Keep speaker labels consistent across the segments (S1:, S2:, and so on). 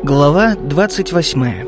S1: Глава 28.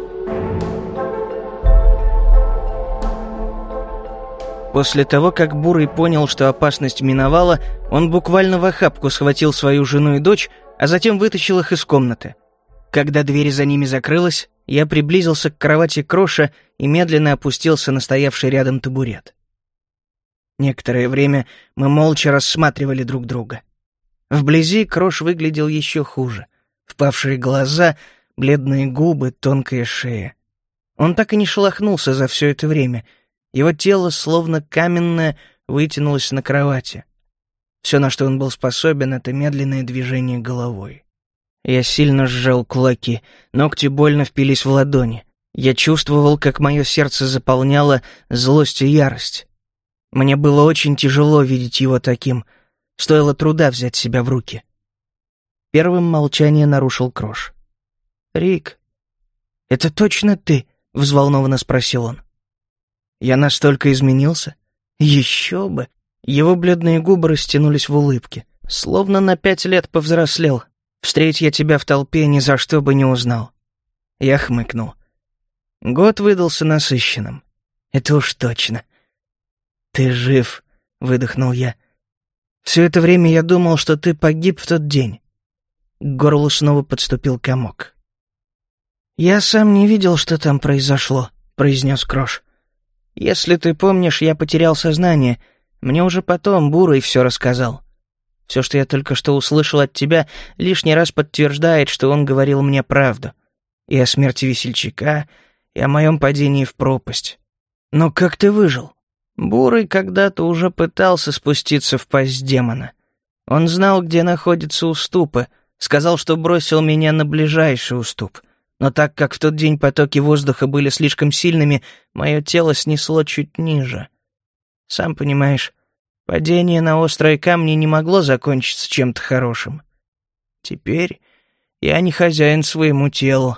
S1: После того, как Бурый понял, что опасность миновала, он буквально в охапку схватил свою жену и дочь, а затем вытащил их из комнаты. Когда дверь за ними закрылась, я приблизился к кровати Кроша и медленно опустился на стоявший рядом табурет. Некоторое время мы молча рассматривали друг друга. Вблизи Крош выглядел еще хуже. Впавшие глаза, бледные губы, тонкая шея. Он так и не шелохнулся за все это время. Его тело, словно каменное, вытянулось на кровати. Все, на что он был способен, — это медленное движение головой. Я сильно сжал кулаки, ногти больно впились в ладони. Я чувствовал, как мое сердце заполняло злость и ярость. Мне было очень тяжело видеть его таким. Стоило труда взять себя в руки. Первым молчание нарушил Крош. «Рик, это точно ты?» — взволнованно спросил он. «Я настолько изменился?» «Еще бы!» Его бледные губы растянулись в улыбке. «Словно на 5 лет повзрослел. Встреть я тебя в толпе, ни за что бы не узнал». Я хмыкнул. Год выдался насыщенным. «Это уж точно». «Ты жив», — выдохнул я. «Все это время я думал, что ты погиб в тот день». К горлу снова подступил комок. «Я сам не видел, что там произошло», — произнес Крош. «Если ты помнишь, я потерял сознание. Мне уже потом Бурый все рассказал. Все, что я только что услышал от тебя, лишний раз подтверждает, что он говорил мне правду. И о смерти весельчака, и о моем падении в пропасть. Но как ты выжил?» Бурый когда-то уже пытался спуститься в пасть демона. Он знал, где находятся уступы, сказал, что бросил меня на ближайший уступ. Но так как в тот день потоки воздуха были слишком сильными, мое тело снесло чуть ниже. Сам понимаешь, падение на острые камни не могло закончиться чем-то хорошим. Теперь я не хозяин своему телу.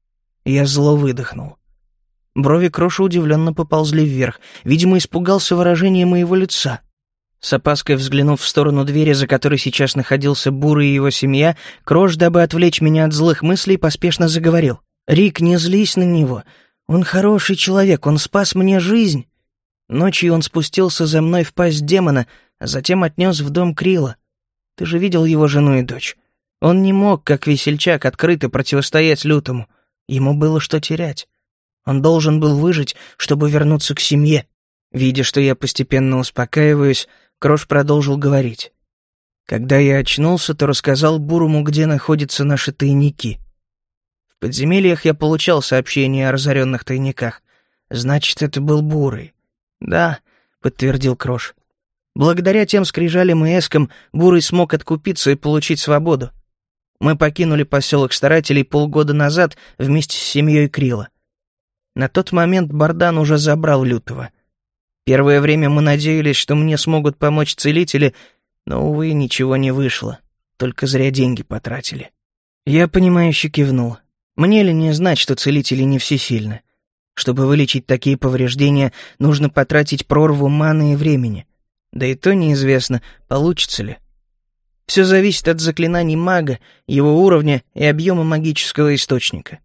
S1: Я зло выдохнул. Брови Кроша удивленно поползли вверх. Видимо, испугался выражения моего лица. С опаской взглянув в сторону двери, за которой сейчас находился Бурый и его семья, Крош, дабы отвлечь меня от злых мыслей, поспешно заговорил. «Рик, не злись на него. Он хороший человек, он спас мне жизнь. Ночью он спустился за мной в пасть демона, а затем отнес в дом Крила. Ты же видел его жену и дочь. Он не мог, как весельчак, открыто противостоять Лютому. Ему было что терять. Он должен был выжить, чтобы вернуться к семье». Видя, что я постепенно успокаиваюсь, Крош продолжил говорить. «Когда я очнулся, то рассказал Бурому, где находятся наши тайники. В подземельях я получал сообщения о разоренных тайниках. Значит, это был Бурый». «Да», — подтвердил Крош. «Благодаря тем скрижалям и эскам Бурый смог откупиться и получить свободу. Мы покинули поселок Старателей полгода назад вместе с семьей Крила. На тот момент Бардан уже забрал Лютого. Первое время мы надеялись, что мне смогут помочь целители, но, увы, ничего не вышло. Только зря деньги потратили». Я понимающе кивнул. Мне ли не знать, что целители не всесильны? Чтобы вылечить такие повреждения, нужно потратить прорву маны и времени. Да и то неизвестно, получится ли. Все зависит от заклинаний мага, его уровня и объема магического источника.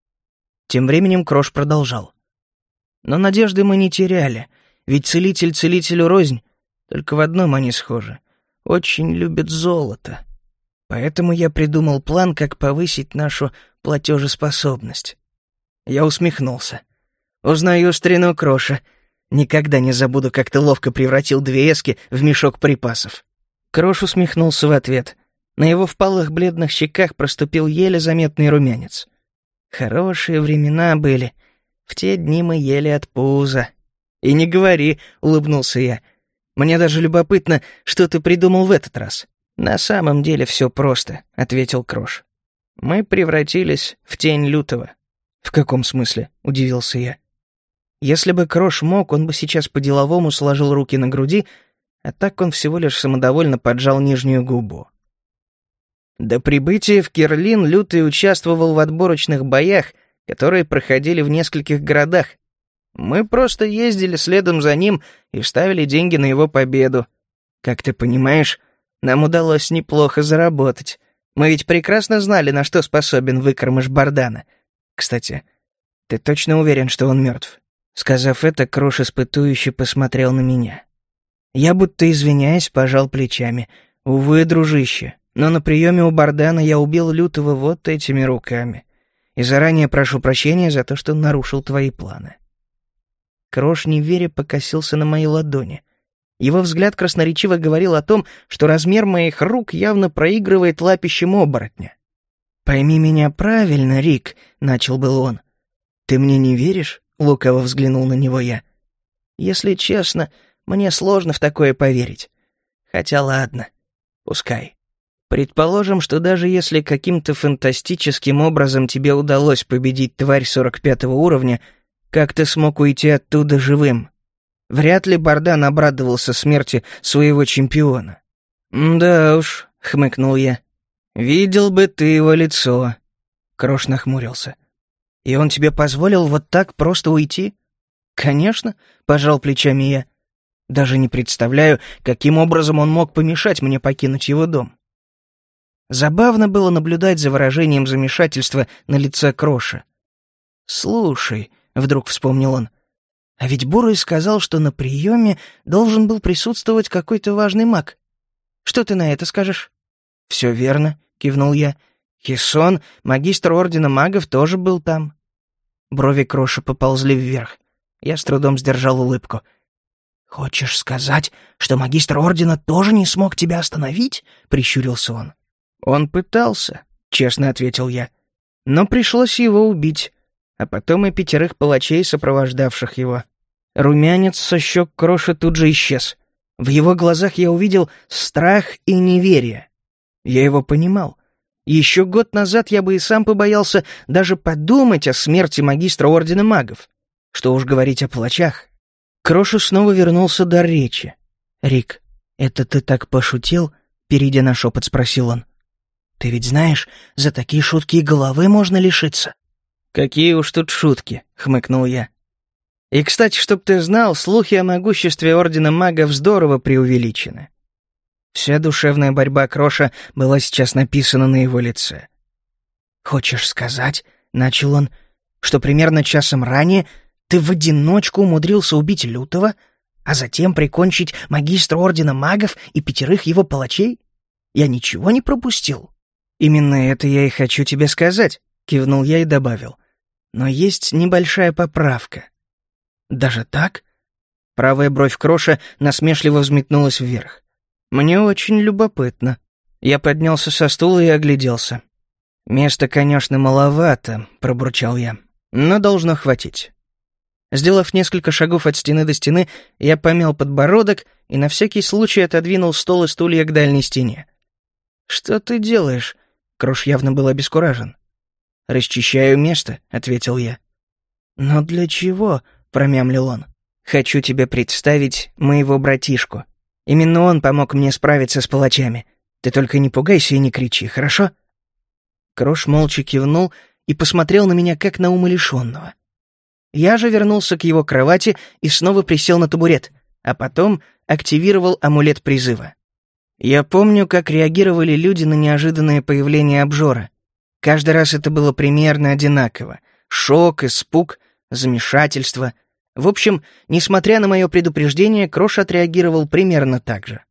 S1: Тем временем Крош продолжал. «Но надежды мы не теряли, ведь целитель целителю рознь, только в одном они схожи. Очень любят золото. Поэтому я придумал план, как повысить нашу платежеспособность». Я усмехнулся. «Узнаю старину Кроша. Никогда не забуду, как ты ловко превратил 2 эски в мешок припасов». Крош усмехнулся в ответ. На его впалых бледных щеках проступил еле заметный румянец. «Хорошие времена были. В те дни мы ели от пуза». «И не говори», — улыбнулся я. «Мне даже любопытно, что ты придумал в этот раз». «На самом деле все просто», — ответил Крош. «Мы превратились в тень Лютого». «В каком смысле?» — удивился я. Если бы Крош мог, он бы сейчас по-деловому сложил руки на груди, а так он всего лишь самодовольно поджал нижнюю губу. До прибытия в Кирлин Лютый участвовал в отборочных боях, которые проходили в нескольких городах. Мы просто ездили следом за ним и ставили деньги на его победу. Как ты понимаешь, нам удалось неплохо заработать. Мы ведь прекрасно знали, на что способен выкормыш Бардана. Кстати, ты точно уверен, что он мертв?» Сказав это, Крош испытующе посмотрел на меня. Я, будто извиняясь, пожал плечами. «Увы, дружище, но на приеме у Бардана я убил Лютого вот этими руками. И заранее прошу прощения за то, что нарушил твои планы». Крош, не веря, покосился на мои ладони. Его взгляд красноречиво говорил о том, что размер моих рук явно проигрывает лапищем оборотня. «Пойми меня правильно, Рик», — начал был он. «Ты мне не веришь?» — лукаво взглянул на него я. «Если честно, мне сложно в такое поверить. Хотя ладно, пускай. Предположим, что даже если каким-то фантастическим образом тебе удалось победить тварь 45-го уровня, как ты смог уйти оттуда живым? Вряд ли Бардан обрадовался смерти своего чемпиона». «Да уж», — хмыкнул я. «Видел бы ты его лицо». Крош нахмурился. «И он тебе позволил вот так просто уйти?» «Конечно», — пожал плечами я. «Даже не представляю, каким образом он мог помешать мне покинуть его дом». Забавно было наблюдать за выражением замешательства на лице Кроша. «Слушай», — вдруг вспомнил он, «а ведь Бурый сказал, что на приеме должен был присутствовать какой-то важный маг. Что ты на это скажешь?» «Все верно», — кивнул я. «Хисон, магистр Ордена Магов, тоже был там». Брови Кроша поползли вверх. Я с трудом сдержал улыбку. «Хочешь сказать, что магистр Ордена тоже не смог тебя остановить?» — прищурился он. «Он пытался», — честно ответил я. «Но пришлось его убить, а потом и 5 палачей, сопровождавших его». Румянец со щек Кроша тут же исчез. В его глазах я увидел страх и неверие. Я его понимал. Еще год назад я бы и сам побоялся даже подумать о смерти магистра Ордена Магов. Что уж говорить о палачах. Крошу снова вернулся дар речи. «Рик, это ты так пошутил?» — перейдя на шепот, спросил он. «Ты ведь знаешь, за такие шутки и головы можно лишиться». «Какие уж тут шутки», — хмыкнул я. «И, кстати, чтоб ты знал, слухи о могуществе Ордена Магов здорово преувеличены». Вся душевная борьба Кроша была сейчас написана на его лице. «Хочешь сказать, — начал он, — что примерно часом ранее ты в одиночку умудрился убить Лютого, а затем прикончить магистра Ордена Магов и 5 его палачей? Я ничего не пропустил?» «Именно это я и хочу тебе сказать», — кивнул я и добавил. «Но есть небольшая поправка». «Даже так?» Правая бровь Кроша насмешливо взметнулась вверх. «Мне очень любопытно». Я поднялся со стула и огляделся. «Места, конечно, маловато», — пробурчал я, — «но должно хватить». Сделав несколько шагов от стены до стены, я помял подбородок и на всякий случай отодвинул стол и стулья к дальней стене. «Что ты делаешь?» — Крош явно был обескуражен. «Расчищаю место», — ответил я. «Но для чего?» — промямлил он. «Хочу тебе представить моего братишку. Именно он помог мне справиться с палачами. Ты только не пугайся и не кричи, хорошо?» Крош молча кивнул и посмотрел на меня, как на умалишенного. Я же вернулся к его кровати и снова присел на табурет, а потом активировал амулет призыва. Я помню, как реагировали люди на неожиданное появление обжора. Каждый раз это было примерно одинаково. Шок, испуг, замешательство. В общем, несмотря на мое предупреждение, Крош отреагировал примерно так же.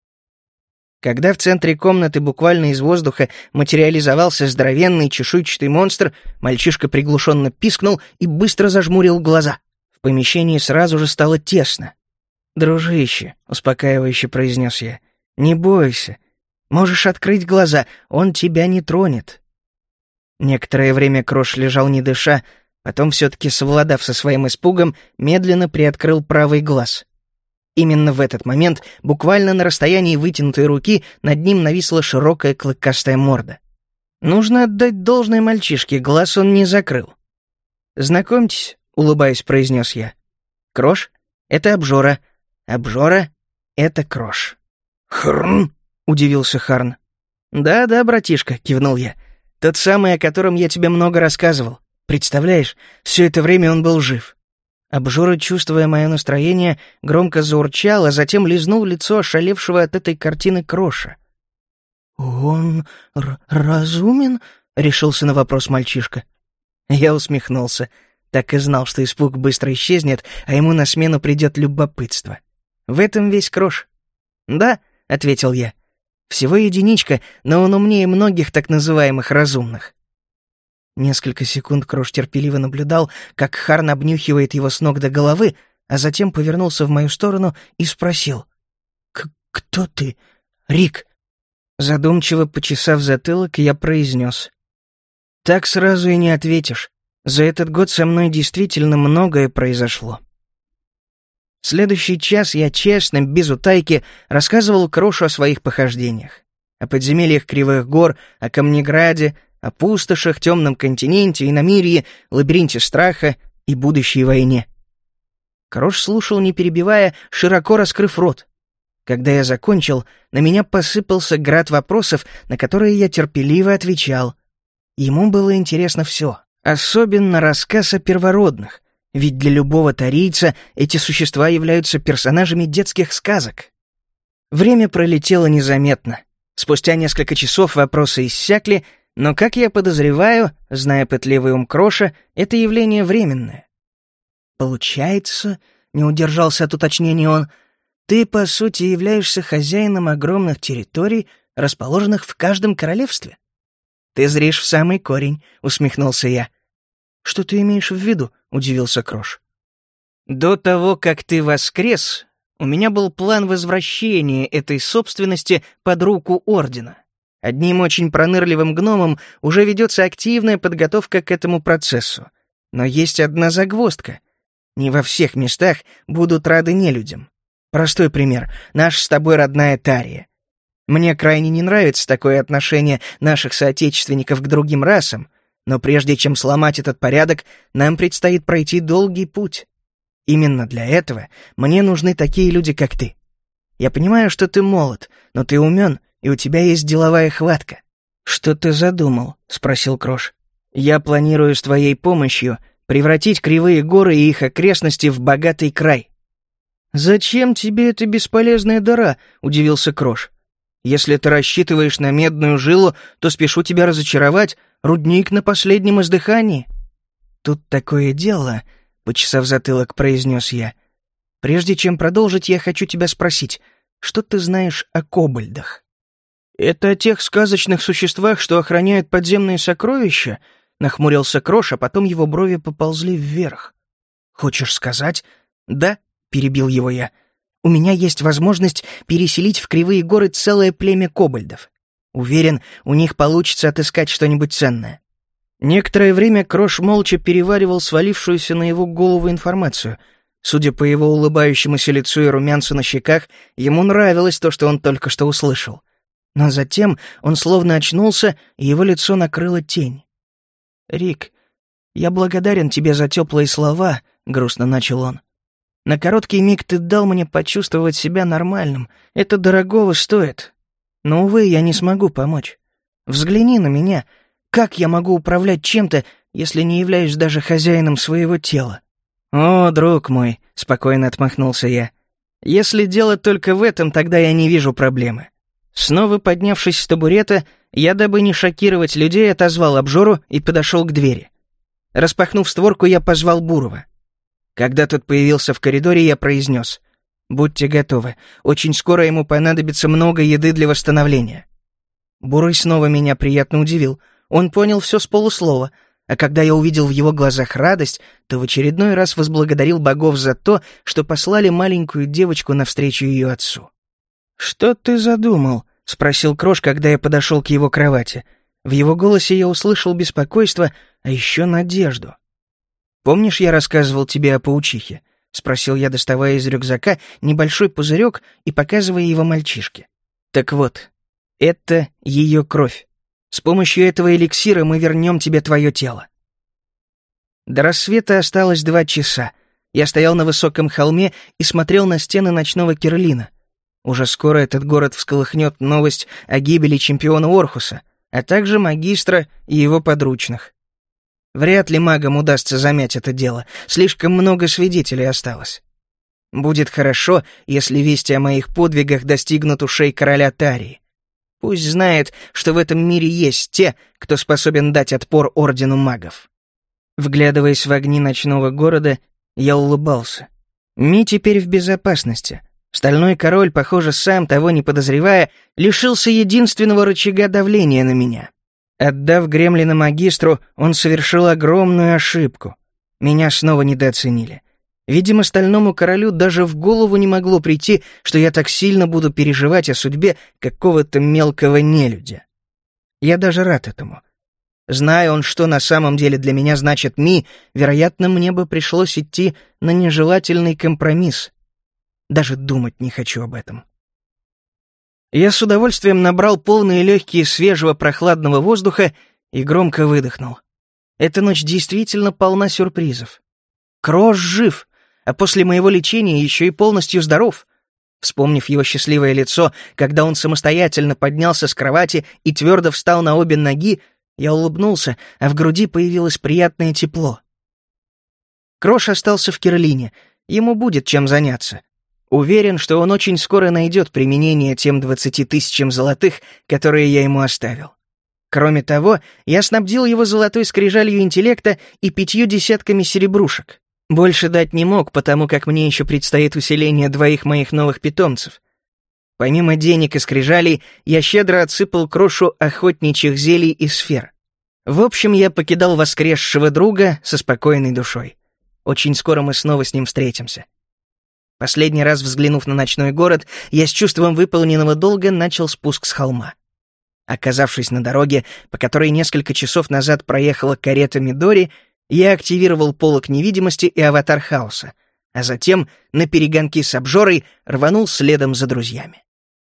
S1: Когда в центре комнаты буквально из воздуха материализовался здоровенный чешуйчатый монстр, мальчишка приглушенно пискнул и быстро зажмурил глаза. В помещении сразу же стало тесно. «Дружище», — успокаивающе произнес я, — «не бойся. Можешь открыть глаза, он тебя не тронет». Некоторое время Крош лежал не дыша, потом, все-таки совладав со своим испугом, медленно приоткрыл правый глаз. Именно в этот момент, буквально на расстоянии вытянутой руки, над ним нависла широкая клыкастая морда. Нужно отдать должное мальчишке, глаз он не закрыл. «Знакомьтесь», — улыбаясь, произнес я. «Крош — это обжора. Обжора — это Крош». «Хрн!» — удивился Харн. «Да-да, братишка», — кивнул я. «Тот самый, о котором я тебе много рассказывал. Представляешь, все это время он был жив». Обжора, чувствуя мое настроение, громко заурчал, а затем лизнул лицо ошалевшего от этой картины Кроша. «Он разумен?» — решился на вопрос мальчишка. Я усмехнулся. Так и знал, что испуг быстро исчезнет, а ему на смену придет любопытство. В этом весь Крош. «Да», — ответил я. «Всего единичка, но он умнее многих так называемых разумных». Несколько секунд Крош терпеливо наблюдал, как Харн обнюхивает его с ног до головы, а затем повернулся в мою сторону и спросил. «Кто ты, Рик?» Задумчиво почесав затылок, я произнес. «Так сразу и не ответишь. За этот год со мной действительно многое произошло». Следующий час я честно, без утайки, рассказывал Крошу о своих похождениях. О подземельях Кривых гор, о Камнеграде, о пустошах, темном континенте, иномирье, лабиринте страха и будущей войне. Крош слушал, не перебивая, широко раскрыв рот. Когда я закончил, на меня посыпался град вопросов, на которые я терпеливо отвечал. Ему было интересно все, особенно рассказ о первородных, ведь для любого тарийца эти существа являются персонажами детских сказок. Время пролетело незаметно. Спустя несколько часов вопросы иссякли, но, как я подозреваю, зная пытливый ум Кроша, это явление временное. «Получается, — не удержался от уточнения он, — ты, по сути, являешься хозяином огромных территорий, расположенных в каждом королевстве?» «Ты зришь в самый корень», — усмехнулся я. «Что ты имеешь в виду?» — удивился Крош. «До того, как ты воскрес, у меня был план возвращения этой собственности под руку Ордена. Одним очень пронырливым гномом уже ведется активная подготовка к этому процессу. Но есть одна загвоздка. Не во всех местах будут рады нелюдям. Простой пример. Наша с тобой родная Тария. Мне крайне не нравится такое отношение наших соотечественников к другим расам, но прежде чем сломать этот порядок, нам предстоит пройти долгий путь. Именно для этого мне нужны такие люди, как ты. Я понимаю, что ты молод, но ты умен, и у тебя есть деловая хватка». «Что ты задумал?» — спросил Крош. «Я планирую с твоей помощью превратить Кривые горы и их окрестности в богатый край». «Зачем тебе эта бесполезная дыра?» — удивился Крош. «Если ты рассчитываешь на медную жилу, то спешу тебя разочаровать, рудник на последнем издыхании». «Тут такое дело», — почесав затылок, произнес я. «Прежде чем продолжить, я хочу тебя спросить, что ты знаешь о кобальдах?» «Это о тех сказочных существах, что охраняют подземные сокровища?» — нахмурился Крош, а потом его брови поползли вверх. «Хочешь сказать?» «Да», — перебил его я. «У меня есть возможность переселить в Кривые горы целое племя кобальдов. Уверен, у них получится отыскать что-нибудь ценное». Некоторое время Крош молча переваривал свалившуюся на его голову информацию. Судя по его улыбающемуся лицу и румянцу на щеках, ему нравилось то, что он только что услышал. Но затем он словно очнулся, и его лицо накрыла тень. «Рик, я благодарен тебе за теплые слова», — грустно начал он. «На короткий миг ты дал мне почувствовать себя нормальным. Это дорогого стоит. Но, увы, я не смогу помочь. Взгляни на меня. Как я могу управлять чем-то, если не являюсь даже хозяином своего тела?» «О, друг мой», — спокойно отмахнулся я. «Если дело только в этом, тогда я не вижу проблемы». Снова поднявшись с табурета, я, дабы не шокировать людей, отозвал обжору и подошел к двери. Распахнув створку, я позвал Бурова. Когда тот появился в коридоре, я произнес: «Будьте готовы, очень скоро ему понадобится много еды для восстановления». Бурый снова меня приятно удивил. Он понял все с полуслова, а когда я увидел в его глазах радость, то в очередной раз возблагодарил богов за то, что послали маленькую девочку навстречу ее отцу. «Что ты задумал?» — спросил Крош, когда я подошел к его кровати. В его голосе я услышал беспокойство, а еще надежду. «Помнишь, я рассказывал тебе о паучихе?» — спросил я, доставая из рюкзака небольшой пузырек и показывая его мальчишке. «Так вот, это ее кровь. С помощью этого эликсира мы вернем тебе твое тело». До рассвета осталось 2 часа. Я стоял на высоком холме и смотрел на стены ночного Кирлина. Уже скоро этот город всколыхнет новость о гибели чемпиона Орхуса, а также магистра и его подручных. Вряд ли магам удастся замять это дело, слишком много свидетелей осталось. Будет хорошо, если вести о моих подвигах достигнут ушей короля Тарии. Пусть знает, что в этом мире есть те, кто способен дать отпор Ордену магов. Вглядываясь в огни ночного города, я улыбался. Ми теперь в безопасности. Стальной король, похоже, сам того не подозревая, лишился единственного рычага давления на меня. Отдав гремлина магистру, он совершил огромную ошибку. Меня снова недооценили. Видимо, стальному королю даже в голову не могло прийти, что я так сильно буду переживать о судьбе какого-то мелкого нелюдя. Я даже рад этому. Зная он, что на самом деле для меня значит Ми, вероятно, мне бы пришлось идти на нежелательный компромисс. Даже думать не хочу об этом. Я с удовольствием набрал полные легкие свежего прохладного воздуха и громко выдохнул. Эта ночь действительно полна сюрпризов. Крош жив, а после моего лечения еще и полностью здоров. Вспомнив его счастливое лицо, когда он самостоятельно поднялся с кровати и твердо встал на обе ноги, я улыбнулся, а в груди появилось приятное тепло. Крош остался в Кирлине, ему будет чем заняться. Уверен, что он очень скоро найдет применение тем 20 000 золотых, которые я ему оставил. Кроме того, я снабдил его золотой скрижалью интеллекта и 5 десятками серебрушек. Больше дать не мог, потому как мне еще предстоит усиление 2 моих новых питомцев. Помимо денег и скрижалей, я щедро отсыпал Крошу охотничьих зелий и сфер. В общем, я покидал воскресшего друга со спокойной душой. Очень скоро мы снова с ним встретимся. Последний раз взглянув на ночной город, я с чувством выполненного долга начал спуск с холма. Оказавшись на дороге, по которой несколько часов назад проехала карета Мидори, я активировал полог невидимости и аватар хаоса, а затем на перегонки с обжорой рванул следом за друзьями.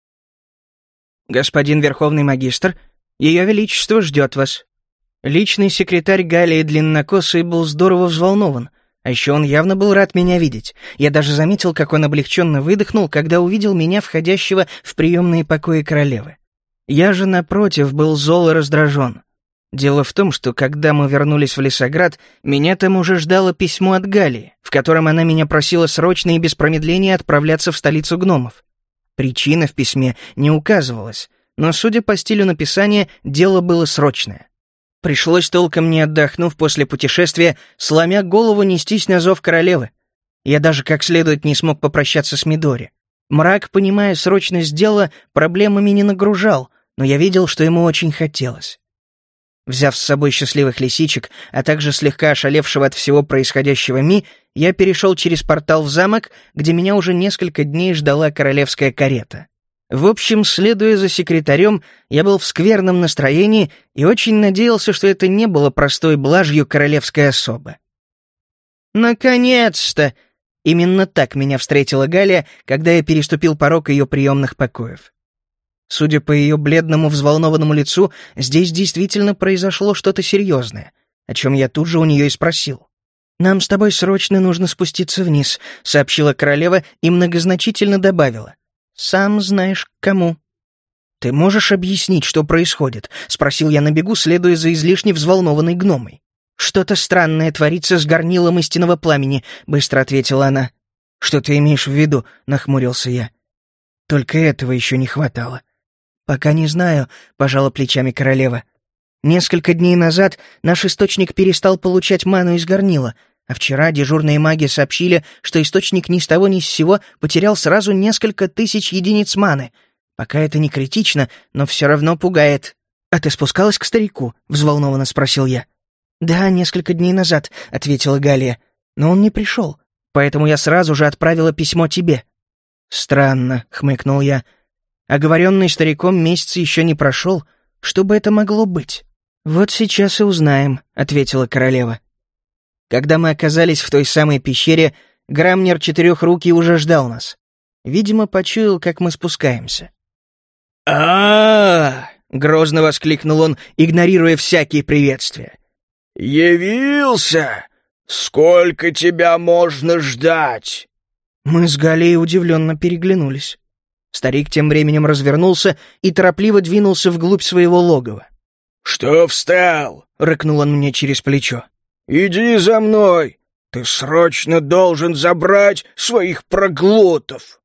S1: «Господин Верховный Магистр, Ее Величество ждет вас». Личный секретарь Галии Длиннокосый был здорово взволнован, а еще он явно был рад меня видеть. Я даже заметил, как он облегченно выдохнул, когда увидел меня, входящего в приемные покои королевы. Я же, напротив, был зол и раздражен. Дело в том, что когда мы вернулись в Лесоград, меня там уже ждало письмо от Галии, в котором она меня просила срочно и без промедления отправляться в столицу гномов. Причина в письме не указывалась, но, судя по стилю написания, дело было срочное. Пришлось, толком не отдохнув после путешествия, сломя голову нестись на зов королевы. Я даже как следует не смог попрощаться с Мидори. Мрак, понимая срочность дела, проблемами не нагружал, но я видел, что ему очень хотелось. Взяв с собой счастливых лисичек, а также слегка ошалевшего от всего происходящего Ми, я перешел через портал в замок, где меня уже несколько дней ждала королевская карета. В общем, следуя за секретарем, я был в скверном настроении и очень надеялся, что это не было простой блажью королевской особы. «Наконец-то!» Именно так меня встретила Галия, когда я переступил порог ее приемных покоев. Судя по ее бледному, взволнованному лицу, здесь действительно произошло что-то серьезное, о чем я тут же у нее и спросил. «Нам с тобой срочно нужно спуститься вниз», — сообщила королева и многозначительно добавила. «Сам знаешь, к кому». «Ты можешь объяснить, что происходит?» — спросил я на бегу, следуя за излишне взволнованной гномой. «Что-то странное творится с горнилом истинного пламени», — быстро ответила она. «Что ты имеешь в виду?» — нахмурился я. «Только этого еще не хватало». «Пока не знаю», — пожала плечами королева. «Несколько дней назад наш источник перестал получать ману из горнила, а вчера дежурные маги сообщили, что источник ни с того ни с сего потерял сразу несколько тысяч единиц маны. Пока это не критично, но все равно пугает». «А ты спускалась к старику?» — взволнованно спросил я. «Да, несколько дней назад», — ответила Галия. «Но он не пришел, поэтому я сразу же отправила письмо тебе». «Странно», — хмыкнул я. «Оговоренный стариком месяц еще не прошел. Что бы это могло быть?» «Вот сейчас и узнаем», — ответила королева. Когда мы оказались в той самой пещере, Грамнер Четырехрукий уже ждал нас. Видимо, почуял, как мы спускаемся. Грозно воскликнул он, игнорируя всякие приветствия.
S2: «Явился! Сколько тебя можно ждать?»
S1: Мы с Галией удивленно переглянулись. Старик тем временем развернулся и торопливо двинулся вглубь своего логова.
S2: «Что встал?» — рыкнул он мне через плечо. «Иди за мной! Ты срочно должен забрать своих проглотов!»